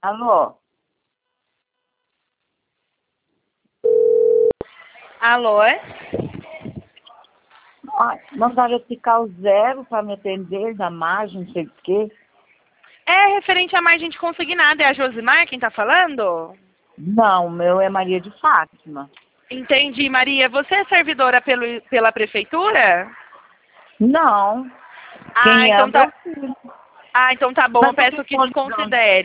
Alô? Alô, é? Ai, mandaram eu ficar o zero para me atender da margem, não sei o quê. É referente à margem de consignado. É a Josimar quem tá falando? Não, o meu é Maria de Fátima. Entendi, Maria. Você é servidora pela prefeitura? Não. Ah, Quem é o então meu tá. filho? Ah, então tá bom. Eu Mas eu peço tô que ligando. desconsidere.